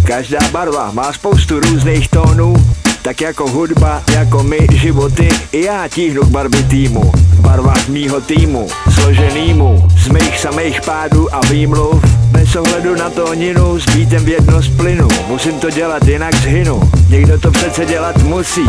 Každá barva má spoustu různých tónů, tak jako hudba, jako my životy, i já tíhnu k barvy týmu. V barvách mýho týmu, složenýmu z mých samých pádů a výmluv. Bez ohledu na tóninu, s beatem v jedno z plynu. Musím to dělat, jinak zhynu. Někdo to přece dělat musí.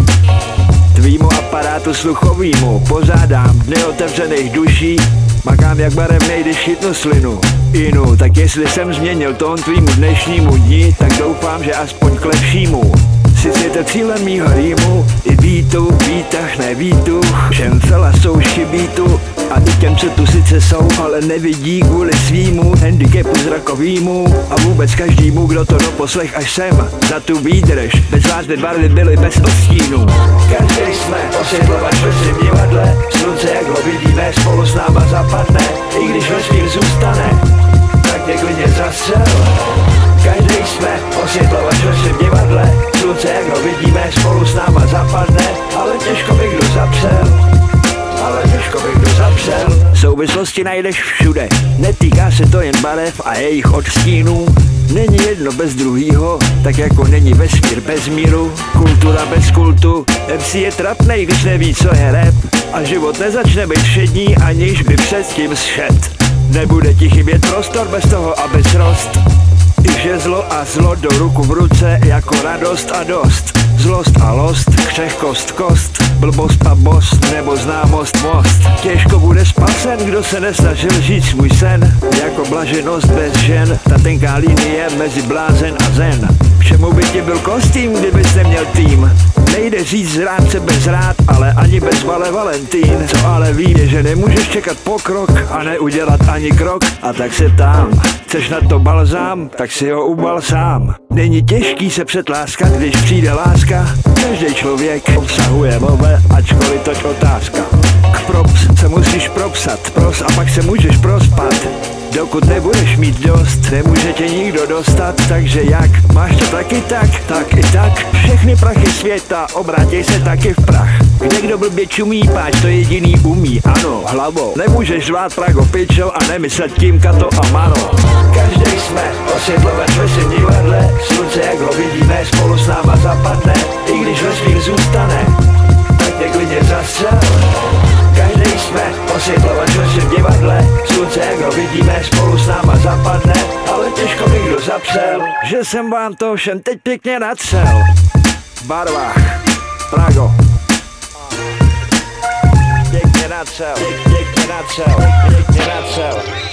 Tvýmu aparátu sluchovýmu pozádám dny otevřených duší. Makám jak barevnej, když chytnu slinu inu. Tak jestli jsem změnil tón tvýmu dnešnímu dni, tak doufám, že aspoň k lepšímu. Sice je to cílem mýho rýmu, i beatu, výtah, ne výtuch. Všem fela soušky beatu a i těm, co tu sice jsou, ale nevidí kvůli svýmu handicapu zrakovýmu. A vůbec každýmu, kdo to doposlech až sem, za tu výdrž. Bez vás by barvy byly bez odstínu. Každý jsme osvětlovač ve svým divadle, slunce jak ho vidíme spolu s náma zapadne. I když vesmír zůstane, tak tě klidně zastřel. Každý jsme osvětlovač ve svým divadle, slunce jak ho vidíme spolu s náma zapadne. Ale těžko by kdo zapřel, ale těžko by kdo zapřel. Souvislosti najdeš všude, netýká se to jen barev a jejich odstínů. Není jedno bez druhýho, tak jako není vesmír bez míru. Kultura bez kultu, MC je trapnej, když neví, co je rap. A život nezačne být všední, aniž by předtím zšet. Nebude ti chybět prostor bez toho, aby zrost. I že zlo a zlo do ruku v ruce, jako radost a dost. Zlost a lost, křehkost, kost, blbost a bost, nebo známost, most. Těžko bude spasen, kdo se nesnažil žít svůj sen. Jako blaženost bez žen, ta tenká linie mezi blázen a zen. K čemu by ti byl kostým, kdybys neměl tým? Nejde říct zrádce bez rád, ale ani bez Vale Valentín. Co ale ví, je, že nemůžeš čekat pokrok a neudělat ani krok. A tak se ptám, chceš na to balzám, tak si ho ubal sám. Není těžký se přetláskat, když přijde láska. Každý člověk obsahuje love, ačkoliv toť otázka. K props se musíš propsat, pros a pak se můžeš prospat. Dokud nebudeš mít dost, nemůže tě nikdo dostat. Takže jak? Máš to taky tak? Tak i tak. Všechny prachy světa obrátí se taky v prach. Kde kdo blbě čumí, páč to jediný umí. Ano, hlavou. Nemůžeš řvát Prago pičo a nemyslet tím Kato a Mano. Každý jsme osvětlovač ve svým divadle, slunce jak ho vidíme spolu s náma zapadne. I když vesmír zůstane, tak tě klidně zastřel. Každý jsme osvětlovač ve svým divadle, slunce jak ho vidíme spolu s náma zapadne. Ale těžko by kdo zapřel, že jsem vám to všem teď pěkně natřel. V barvách Prago. Pěkně natřel, pěkně natřel, pěkně natřel.